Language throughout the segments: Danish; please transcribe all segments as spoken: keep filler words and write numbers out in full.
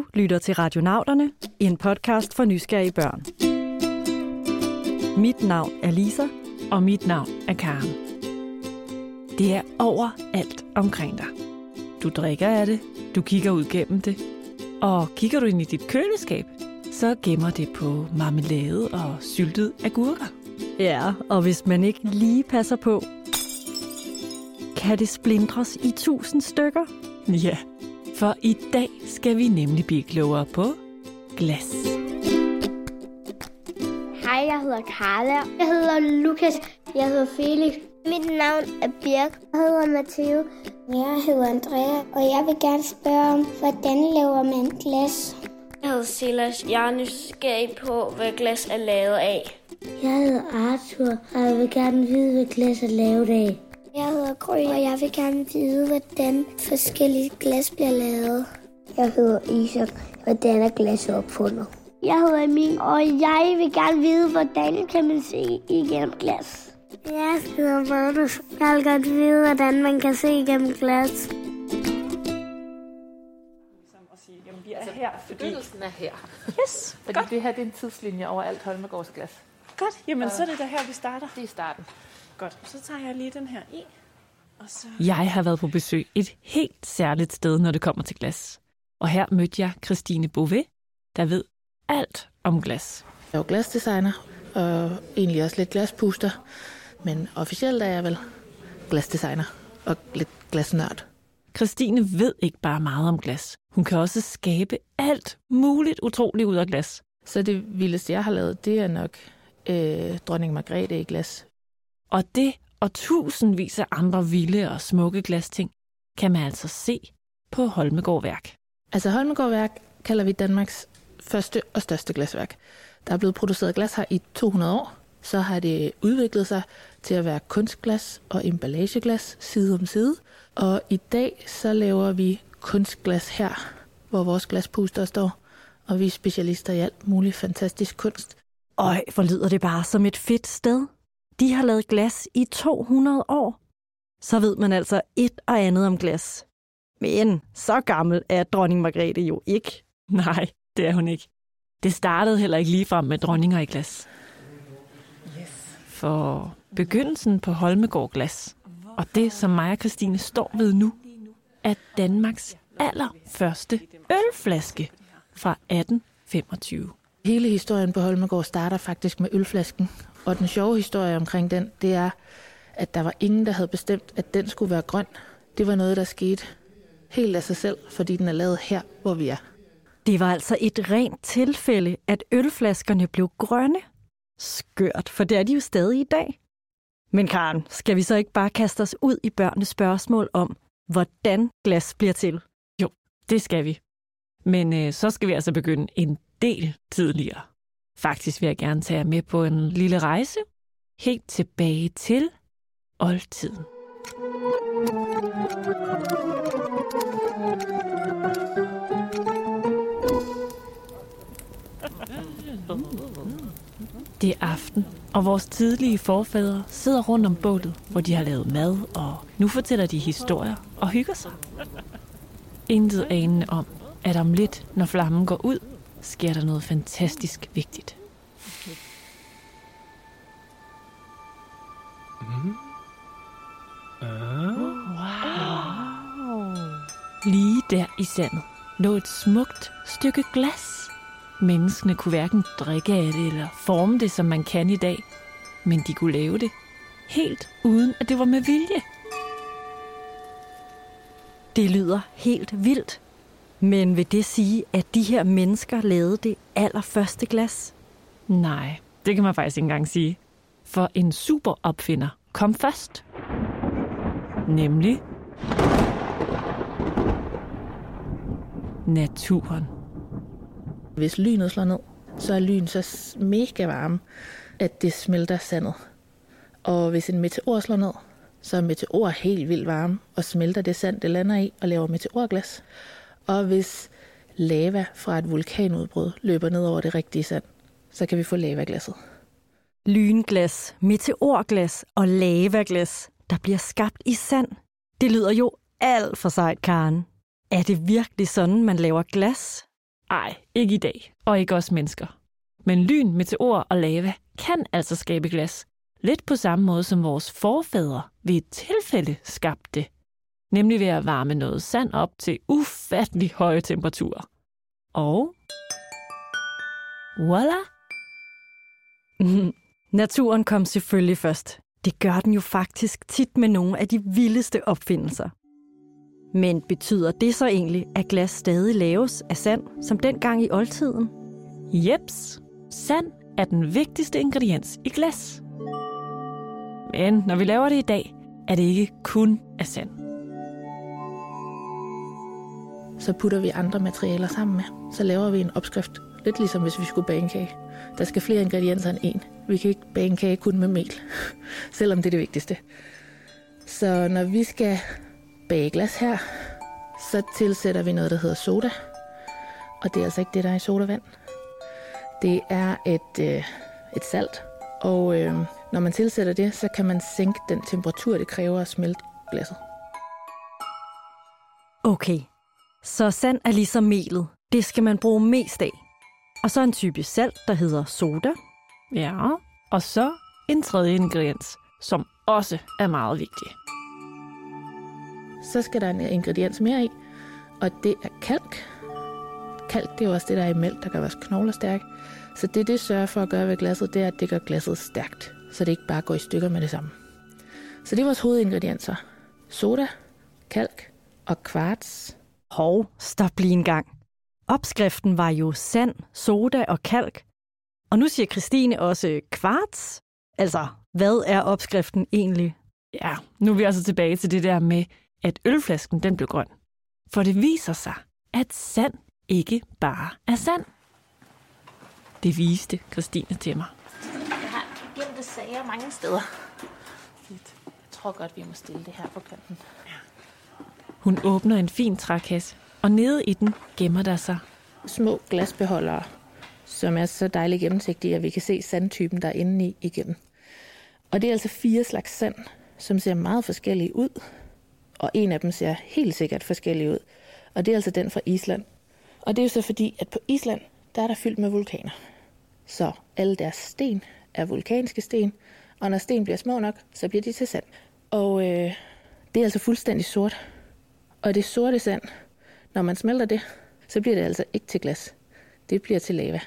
lytter til Radionauterne, en podcast for nysgerrige børn. Mit navn er Lisa. Og mit navn er Karen. Det er overalt omkring dig. Du drikker af det, du kigger ud gennem det, og kigger du ind i dit køleskab, så gemmer det på marmelade og syltede agurker. Ja, og hvis man ikke lige passer på, kan det splindres i tusind stykker. Ja, for i dag skal vi nemlig blive klogere på glas. Hej, jeg hedder Carla. Jeg hedder Lukas. Jeg hedder Felix. Mit navn er Birk. Jeg hedder Matteo. Jeg hedder Andrea, og jeg vil gerne spørge om, hvordan laver man glas? Jeg hedder Silas. Jeg er nysgerrig på, hvad glas er lavet af. Jeg hedder Arthur, og jeg vil gerne vide, hvad glas er lavet af. Jeg hedder Gry, og jeg vil gerne vide, hvordan forskellige glas bliver lavet. Jeg hedder Isak, hvordan er glas opfundet? Jeg hedder Emil, og jeg vil gerne vide, hvordan kan man se igennem glas. Jeg hedder Magnus. Jeg vil godt vide, hvordan man kan se igennem glas. Vi er her, fordi... Begyndelsen er her. Yes, fordi godt. det her det er en tidslinje over alt Holmegaards glas. Godt, jamen så er det der her, vi starter. Det er starten. Godt, så tager jeg lige den her i. Og så... Jeg har været på besøg et helt særligt sted, når det kommer til glas. Og her mødte jeg Christine Beauvais, der ved alt om glas. Jeg er jo glasdesigner, og egentlig også lidt glaspuster. Men officielt er jeg vel glasdesigner og lidt glasnørd. Christine ved ikke bare meget om glas. Hun kan også skabe alt muligt utroligt ud af glas. Så det vildeste, jeg har lavet, det er nok øh, dronning Margrethe i glas. Og det og tusindvis af andre vilde og smukke glasting kan man altså se på Holmegaard Værk. Altså Holmegaard Værk kalder vi Danmarks første og største glasværk. Der er blevet produceret glas her i to hundrede år. Så har det udviklet sig til at være kunstglas og emballageglas side om side. Og i dag så laver vi kunstglas her, hvor vores glaspuster står. Og vi er specialister i alt muligt fantastisk kunst. Øj, hvor lyder det bare som et fedt sted. De har lavet glas i to hundrede år. Så ved man altså et og andet om glas. Men så gammel er dronning Margrethe jo ikke. Nej, det er hun ikke. Det startede heller ikke ligefrem med dronninger i glas. Yes. For begyndelsen på Holmegaard Glas, og det som mig og Christine står ved nu, er Danmarks allerførste ølflaske fra atten femogtyve. Hele historien på Holmegaard starter faktisk med ølflasken. Og den sjove historie omkring den, det er, at der var ingen, der havde bestemt, at den skulle være grøn. Det var noget, der skete helt af sig selv, fordi den er lavet her, hvor vi er. Det var altså et rent tilfælde, at ølflaskerne blev grønne. Skørt, for det er de jo stadig i dag. Men Karen, skal vi så ikke bare kaste os ud i børnenes spørgsmål om, hvordan glas bliver til? Jo, det skal vi. Men øh, så skal vi altså begynde en del tidligere. Faktisk vil jeg gerne tage jer med på en lille rejse, helt tilbage til oldtiden. Det er aften, og vores tidlige forfædre sidder rundt om bålet, hvor de har lavet mad, og nu fortæller de historier og hygger sig. Intet anende om, at om lidt, når flammen går ud, sker der noget fantastisk vigtigt. Mm. Uh. Wow. Lige der i sandet lå et smukt stykke glas. Menneskene kunne hverken drikke af det eller forme det, som man kan i dag, men de kunne lave det helt uden, at det var med vilje. Det lyder helt vildt. Men vil det sige, at de her mennesker lavede det allerførste glas? Nej, det kan man faktisk ikke engang sige. For en superopfinder kom først. Nemlig naturen. Hvis lynet slår ned, så er lyn så mega varme, at det smelter sandet. Og hvis en meteor slår ned, så er meteor helt vildt varme og smelter det sand, det lander i og laver meteorglas. Og hvis lava fra et vulkanudbrud løber ned over det rigtige sand, så kan vi få lavaglasset. Lynglas, meteorglas og lavaglas, der bliver skabt i sand. Det lyder jo alt for sejt, Karen. Er det virkelig sådan, man laver glas? Ej, ikke i dag, og ikke os mennesker. Men lyn, meteorer og lava kan altså skabe glas. Lidt på samme måde som vores forfædre ved et tilfælde skabte det. Nemlig ved at varme noget sand op til ufattelig høje temperaturer. Og voilà! Mm. Naturen kom selvfølgelig først. Det gør den jo faktisk tit med nogle af de vildeste opfindelser. Men betyder det så egentlig, at glas stadig laves af sand, som dengang i oldtiden? Jeps, sand er den vigtigste ingrediens i glas. Men når vi laver det i dag, er det ikke kun af sand. Så putter vi andre materialer sammen med. Så laver vi en opskrift. Lidt ligesom hvis vi skulle bage en kage. Der skal flere ingredienser end en. Vi kan ikke bage en kage kun med mel, selvom det er det vigtigste. Så når vi skal bage glas her, så tilsætter vi noget, der hedder soda. Og det er altså ikke det, der er i sodavand. Det er et, øh, et salt. Og øh, når man tilsætter det, så kan man sænke den temperatur, det kræver at smelte glasset. Okay, så sand er ligesom melet. Det skal man bruge mest af. Og så en type salt, der hedder soda. Ja, og så en tredje ingrediens, som også er meget vigtig. Så skal der en ingrediens mere i, og det er kalk. Kalk, det er jo også det, der er i mælk, der gør vores knogler stærke. Så det, det sørger for at gøre ved glasset, det er, at det gør glasset stærkt, så det ikke bare går i stykker med det samme. Så det er vores hovedingredienser. Soda, kalk og kvarts. Hov, stop lige en gang. Opskriften var jo sand, soda og kalk. Og nu siger Christine også kvarts. Altså, hvad er opskriften egentlig? Ja, nu er vi altså tilbage til det der med, at ølflasken den blev grøn. For det viser sig, at sand ikke bare er sand. Det viste Christine til mig. Jeg har gemte sager mange steder. Jeg tror godt, vi må stille det her på kanten. Hun åbner en fin trækasse, og nede i den gemmer der sig små glasbeholdere, som er så dejligt gennemsigtige, at vi kan se sandtypen, der er inde i igennem. Og det er altså fire slags sand, som ser meget forskellige ud. Og en af dem ser helt sikkert forskellig ud. Og det er altså den fra Island. Og det er jo så fordi, at på Island, der er der fyldt med vulkaner. Så alle deres sten er vulkanske sten. Og når sten bliver små nok, så bliver de til sand. Og øh, det er altså fuldstændig sort. Og det sorte sand, når man smelter det, så bliver det altså ikke til glas. Det bliver til lava.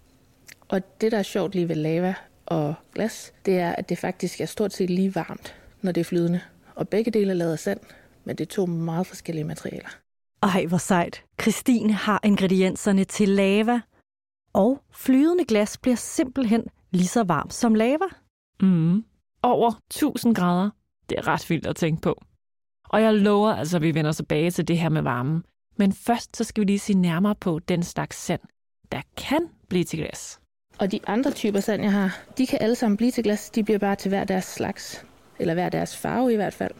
Og det, der er sjovt lige ved lava og glas, det er, at det faktisk er stort set lige varmt, når det er flydende. Og begge dele er lavet af sand, men det er to meget forskellige materialer. Ej, hvor sejt. Christine har ingredienserne til lava. Og flydende glas bliver simpelthen lige så varmt som lava. Mm. Over tusind grader. Det er ret vildt at tænke på. Og jeg lover altså, at vi vender tilbage til det her med varmen. Men først så skal vi lige se nærmere på den slags sand, der kan blive til glas. Og de andre typer sand, jeg har, de kan alle sammen blive til glas. De bliver bare til hver deres slags, eller hver deres farve i hvert fald.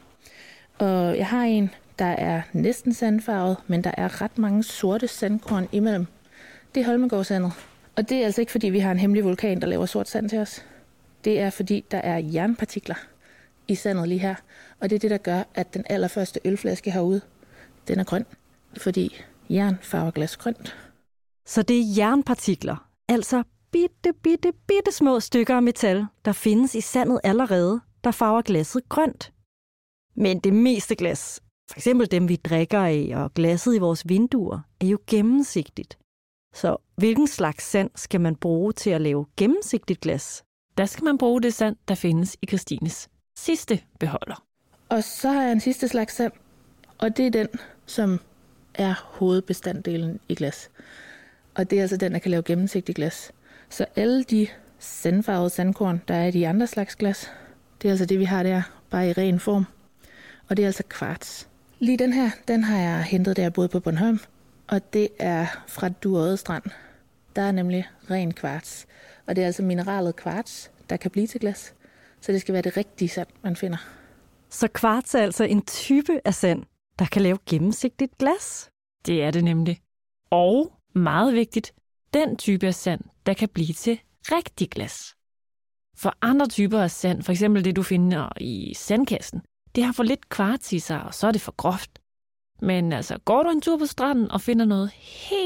Og jeg har en, der er næsten sandfarvet, men der er ret mange sorte sandkorn imellem. Det er Holmegaardsandet. Og det er altså ikke, fordi vi har en hemmelig vulkan, der laver sort sand til os. Det er, fordi der er jernpartikler i sandet lige her. Og det er det, der gør, at den allerførste ølflaske herude, den er grøn. Fordi jern farver glas grønt. Så det er jernpartikler, altså bitte, bitte, bitte små stykker af metal, der findes i sandet allerede, der farver glasset grønt. Men det meste glas, for eksempel dem vi drikker af og glasset i vores vinduer, er jo gennemsigtigt. Så hvilken slags sand skal man bruge til at lave gennemsigtigt glas? Der skal man bruge det sand, der findes i Christines sidste beholder. Og så har jeg en sidste slags sand, og det er den, som er hovedbestanddelen i glas. Og det er altså den, der kan lave gennemsigtigt glas. Så alle de sandfarvede sandkorn, der er i de andre slags glas, det er altså det, vi har der, bare i ren form. Og det er altså kvarts. Lige den her, den har jeg hentet, da jeg boede på Bornholm. Og det er fra Duodde Strand. Der er nemlig ren kvarts. Og det er altså mineralet kvarts, der kan blive til glas. Så det skal være det rigtige sand, man finder. Så kvarts er altså en type af sand, der kan lave gennemsigtigt glas? Det er det nemlig. Og, meget vigtigt, den type af sand, der kan blive til rigtig glas. For andre typer af sand, for eksempel det du finder i sandkassen, det har for lidt kvarts i sig, og så er det for groft. Men altså, går du en tur på stranden og finder noget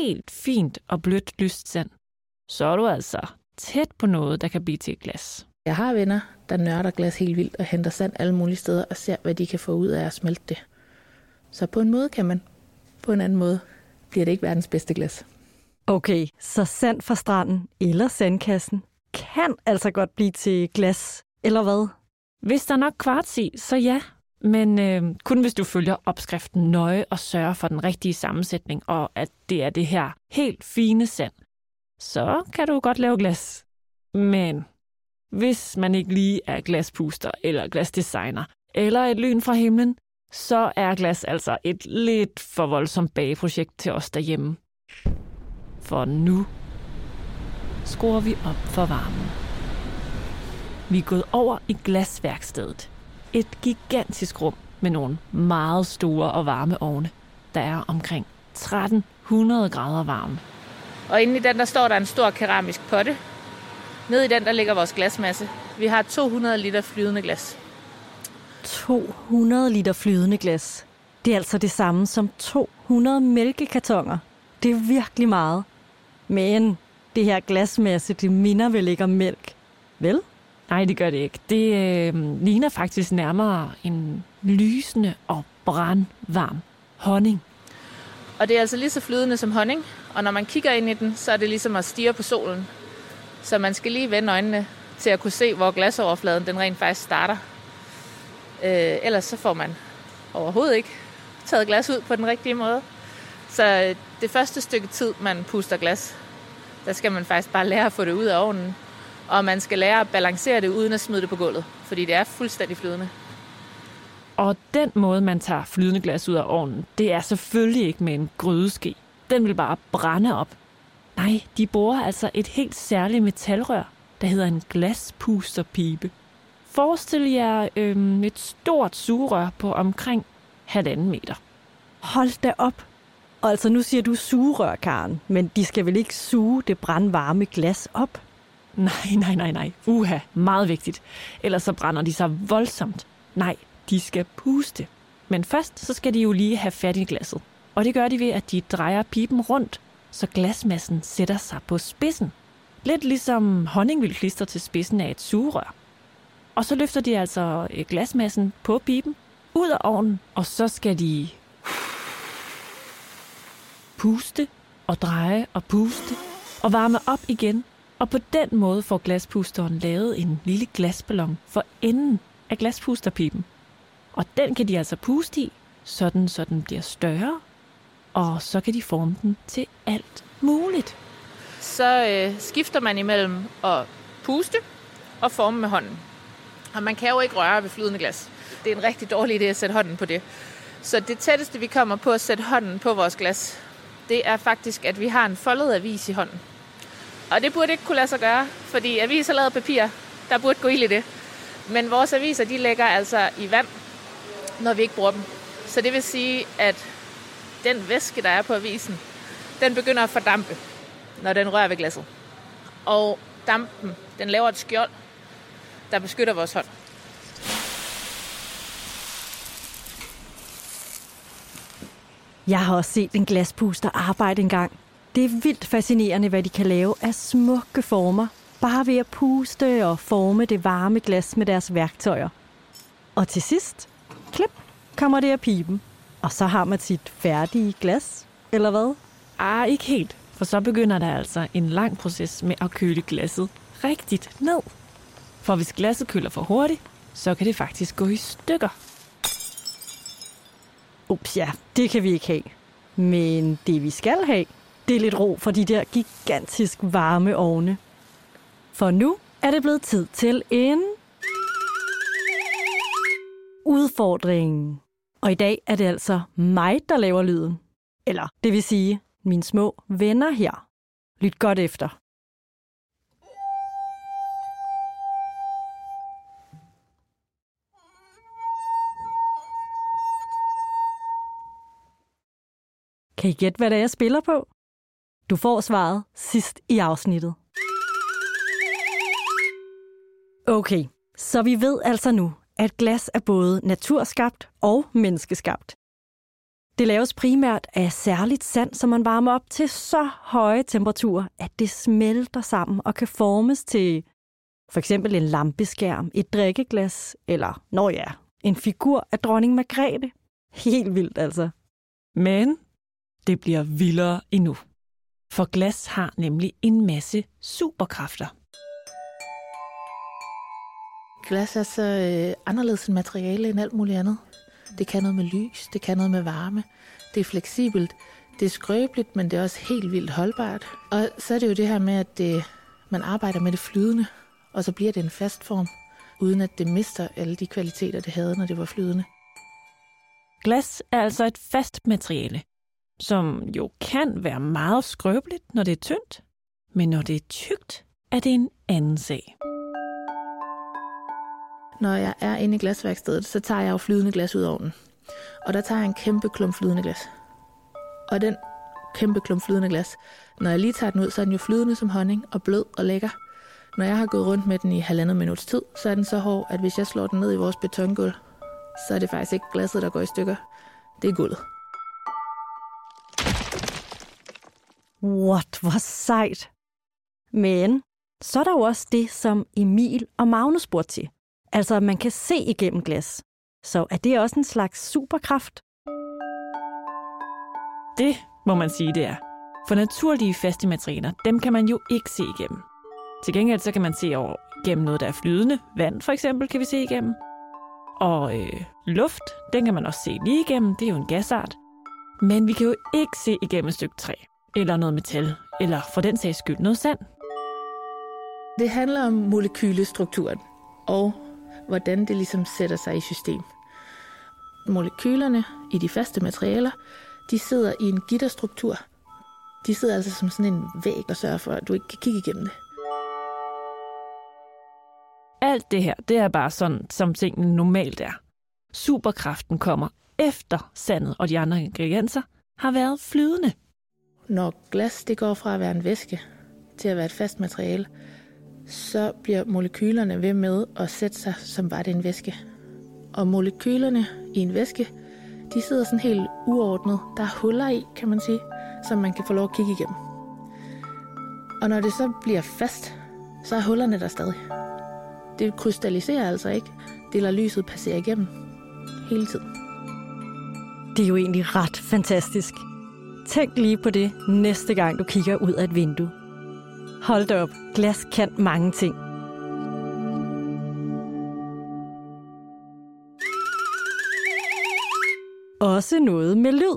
helt fint og blødt lyst sand, så er du altså tæt på noget, der kan blive til et glas. Jeg har venner, der nørder glas helt vildt og henter sand alle mulige steder og ser, hvad de kan få ud af at smelte det. Så på en måde kan man. På en anden måde bliver det ikke verdens bedste glas. Okay, så sand fra stranden eller sandkassen kan altså godt blive til glas, eller hvad? Hvis der er nok kvarts i, så ja. Men øh, kun hvis du følger opskriften nøje og sørger for den rigtige sammensætning, og at det er det her helt fine sand, så kan du godt lave glas. Men hvis man ikke lige er glaspuster eller glasdesigner, eller et lyn fra himlen, så er glas altså et lidt for voldsomt bageprojekt til os derhjemme. For nu skruer vi op for varmen. Vi er gået over i glasværkstedet. Et gigantisk rum med nogle meget store og varme ovne, der er omkring tretten hundrede grader varme. Og inde i den, der står der en stor keramisk potte. Nede i den, der ligger vores glasmasse. Vi har to hundrede liter flydende glas. to hundrede liter flydende glas. Det er altså det samme som to hundrede mælkekartoner. Det er virkelig meget. Men det her glasmasse, det minder vel ikke om mælk, vel? Nej, det gør det ikke. Det øh, ligner faktisk nærmere en lysende og brandvarm honning. Og det er altså lige så flydende som honning. Og når man kigger ind i den, så er det ligesom at stirre på solen. Så man skal lige vende øjnene til at kunne se, hvor glasoverfladen den rent faktisk starter. Øh, ellers så får man overhovedet ikke taget glas ud på den rigtige måde. Så det første stykke tid, man puster glas, der skal man faktisk bare lære at få det ud af ovnen. Og man skal lære at balancere det, uden at smide det på gulvet, fordi det er fuldstændig flydende. Og den måde, man tager flydende glas ud af ovnen, det er selvfølgelig ikke med en grydeske. Den vil bare brænde op. Nej, de borer altså et helt særligt metalrør, der hedder en glaspusterpibe. Forestil jer øhm, et stort sugerør på omkring halvanden meter. Hold da op. Og altså nu siger du sugerør, Karen, men de skal vel ikke suge det brandvarme glas op? Nej, nej, nej, nej. Uha, meget vigtigt. Ellers så brænder de sig voldsomt. Nej, de skal puste. Men først så skal de jo lige have fat i glasset. Og det gør de ved, at de drejer piben rundt, så glasmassen sætter sig på spidsen. Lidt ligesom honning vil klistre til spidsen af et sugerør. Og så løfter de altså glasmassen på piben ud af ovnen, og så skal de puste og dreje og puste og varme op igen. Og på den måde får glaspusteren lavet en lille glasballon for enden af glaspusterpiben. Og den kan de altså puste i, sådan så den bliver større, og så kan de forme den til alt muligt. Så øh, skifter man imellem at puste og forme med hånden. Og man kan jo ikke røre ved flydende glas. Det er en rigtig dårlig idé at sætte hånden på det. Så det tætteste, vi kommer på at sætte hånden på vores glas, det er faktisk, at vi har en foldet avis i hånden. Og det burde ikke kunne lade sig gøre, fordi aviser lavet papir, der burde gå ild i det. Men vores aviser, de lægger altså i vand, når vi ikke bruger dem. Så det vil sige, at den væske, der er på avisen, den begynder at fordampe, når den rører ved glasset. Og dampen, den laver et skjold, der beskytter vores hånd. Jeg har også set en glaspuster arbejde engang. Det er vildt fascinerende, hvad de kan lave af smukke former, bare ved at puste og forme det varme glas med deres værktøjer. Og til sidst, klip, kommer det af piben. Og så har man sit færdige glas, eller hvad? Ah, ikke helt, for så begynder der altså en lang proces med at køle glasset rigtigt ned. For hvis glasset køler for hurtigt, så kan det faktisk gå i stykker. Ups ja, det kan vi ikke have. Men det vi skal have, det er lidt ro for de der gigantisk varme ovne. For nu er det blevet tid til en udfordring. Og i dag er det altså mig, der laver lyden. Eller det vil sige, mine små venner her. Lyt godt efter. Kan I gætte, hvad det er, jeg spiller på? Du får svaret sidst i afsnittet. Okay, så vi ved altså nu, at glas er både naturskabt og menneskeskabt. Det laves primært af særligt sand, som man varmer op til så høje temperaturer, at det smelter sammen og kan formes til for eksempel en lampeskærm, et drikkeglas eller, nå ja, en figur af dronning Margrethe. Helt vildt altså. Men det bliver vildere endnu. For glas har nemlig en masse superkræfter. Glas er så øh, anderledes en materiale end alt muligt andet. Det kan noget med lys, det kan noget med varme. Det er fleksibelt, det er skrøbeligt, men det er også helt vildt holdbart. Og så er det jo det her med, at det, man arbejder med det flydende, og så bliver det en fast form, uden at det mister alle de kvaliteter, det havde, når det var flydende. Glas er altså et fast materiale, som jo kan være meget skrøbeligt, når det er tyndt, men når det er tykt, er det en anden sag. Når jeg er inde i glasværkstedet, så tager jeg jo flydende glas ud af ovnen. Og der tager jeg en kæmpe klump flydende glas. Og den kæmpe klump flydende glas, når jeg lige tager den ud, så er den jo flydende som honning og blød og lækker. Når jeg har gået rundt med den i halvandet minuts tid, så er den så hård, at hvis jeg slår den ned i vores betongulv, så er det faktisk ikke glasset, der går i stykker. Det er gulvet. What, hvor sejt. Men så er der jo også det, som Emil og Magnus spurgte til. Altså, at man kan se igennem glas. Så er det også en slags superkraft? Det må man sige, det er. For naturlige faste materialer, dem kan man jo ikke se igennem. Til gengæld så kan man se over gennem noget, der er flydende. Vand for eksempel kan vi se igennem. Og øh, luft, den kan man også se lige igennem. Det er jo en gasart. Men vi kan jo ikke se igennem et stykke træ. Eller noget metal. Eller for den sags skyld noget sand. Det handler om molekylestrukturen. Og hvordan det ligesom sætter sig i system. Molekylerne i de faste materialer, de sidder i en gitterstruktur. De sidder altså som sådan en væg og sørger for, at du ikke kan kigge igennem det. Alt det her, det er bare sådan, som tingene normalt er. Superkraften kommer efter sandet og de andre ingredienser har været flydende. Når glas det går fra at være en væske til at være et fast materiale, så bliver molekylerne ved med at sætte sig, som var det en væske. Og molekylerne i en væske, de sidder sådan helt uordnet. Der er huller i, kan man sige, som man kan få lov at kigge igennem. Og når det så bliver fast, så er hullerne der stadig. Det krystalliserer altså ikke. Det lader lyset passere igennem hele tiden. Det er jo egentlig ret fantastisk. Tænk lige på det næste gang, du kigger ud af et vindue. Hold da op, glas kan mange ting. Også noget med lyd.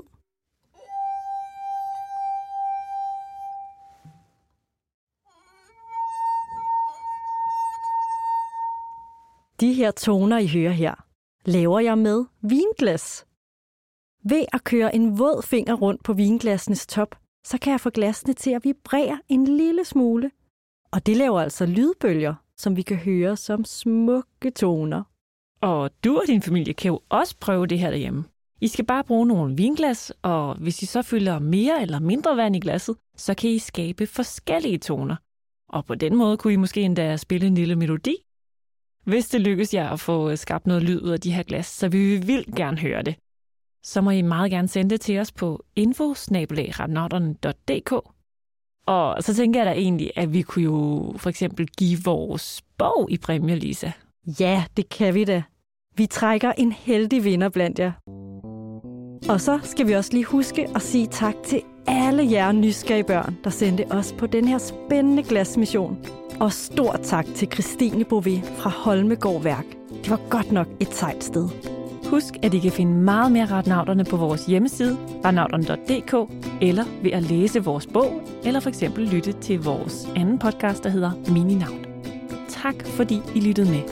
De her toner, I hører her, laver jeg med vinglas. Ved at køre en våd finger rundt på vinglassenes top, så kan jeg få glasene til at vibrere en lille smule. Og det laver altså lydbølger, som vi kan høre som smukke toner. Og du og din familie kan jo også prøve det her derhjemme. I skal bare bruge nogle vinglas, og hvis I så fylder mere eller mindre vand i glasset, så kan I skabe forskellige toner. Og på den måde kunne I måske endda spille en lille melodi. Hvis det lykkes jer at få skabt noget lyd ud af de her glas, så vil vi vildt gerne høre det. Så må I meget gerne sende det til os på info bindestreg radionauterne punktum d k. Og så tænker jeg da egentlig, at vi kunne jo for eksempel give vores bog i præmie, Lisa. Ja, det kan vi da. Vi trækker en heldig vinder blandt jer. Og så skal vi også lige huske at sige tak til alle jer nysgerrige børn, der sendte os på den her spændende glasmission. Og stort tak til Christine Bouvet fra Holmegård Værk. Det var godt nok et sejt sted. Husk, at I kan finde meget mere Radionauterne på vores hjemmeside, radionauterne punktum d k, eller ved at læse vores bog, eller for eksempel lytte til vores anden podcast, der hedder Mininavn. Tak fordi I lyttede med.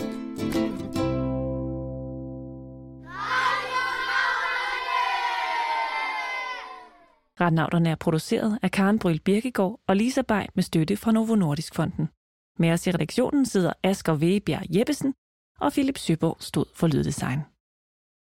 Radionauterne er produceret af Karen Bryl Birkegaard og Lisa Bay med støtte fra Novo Nordisk Fonden. Med os i redaktionen sidder Asger Vegebjerg Jeppesen, og Philip Søborg stod for lyddesign.